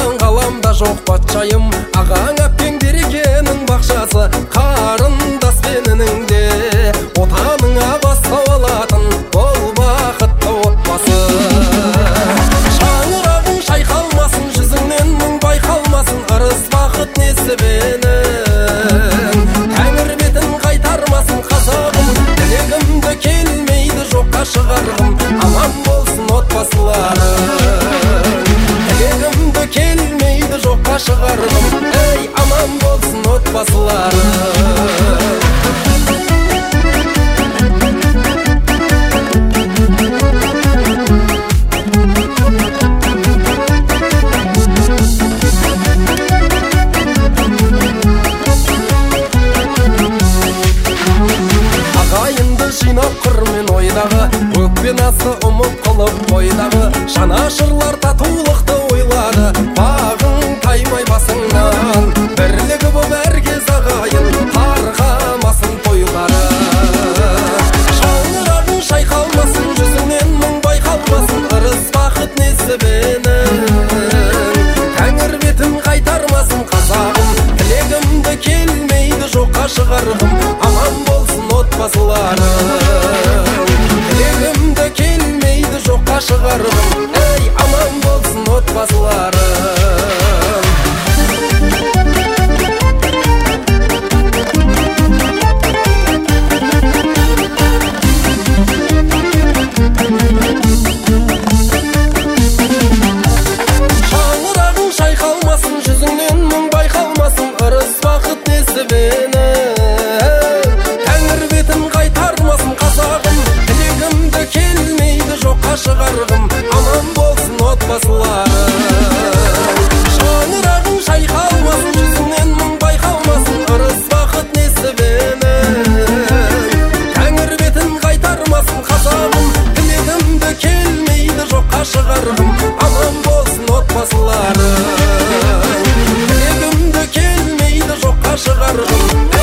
саған ғаламда жоқ патшайым, ағаң әпкең берекенің бақшасы, қарындас пенінің де отаныңа бастау алатын бол бақытты отбасы. Шаңырағың шайқалмасын, жүзіңнен мұң байқалмасын, ырыс бақыт несібенің тәңір бетін қайтармасын қазағым, тілегімді келмейді жоққа шығарғым, аман болсын отбасыларың. Тілегімді келмейді жоққа шығарғым, ей аман болсын отбасыларың. Жинап қырмен ойдағы, өкпен асы ұмыт қылып бойдағы, жанашырлар татулықты ойлады, бағың таймай басыңнан, бірлігі боп әркез ағайын, тарқамасын тойлары. Шаңырағың шайқалмасын, жүзіңнен мұң байқалмасын, ырыс бақыт несібенің тәңір бетін қайтармасын қазағым, тілегімді келмейді жоққа шығарғым, аман болсын отбасыларың. Тілегімді келмейді жоққа шығарғым, ей аман болсын отбасыларың. Шаңырағың шайқалмасын, жүзіңнен мұң байқалмасын, ырыс бақыт несібенің тәңір бетін қайтармасын қазағым, тілегімді келмейді жоққа шығарғым, аман болсын отбасыларың. Шаңырағың шайқалмасын, жүзіңнен мұң байқалмасын, ырыс бақыт несібенің тәңір бетін қайтармасын қазағым, тілегімді келмейді жоққа шығарғым, аман болсын отбасыларың. Тілегімді келмейді жоққа шығарғым,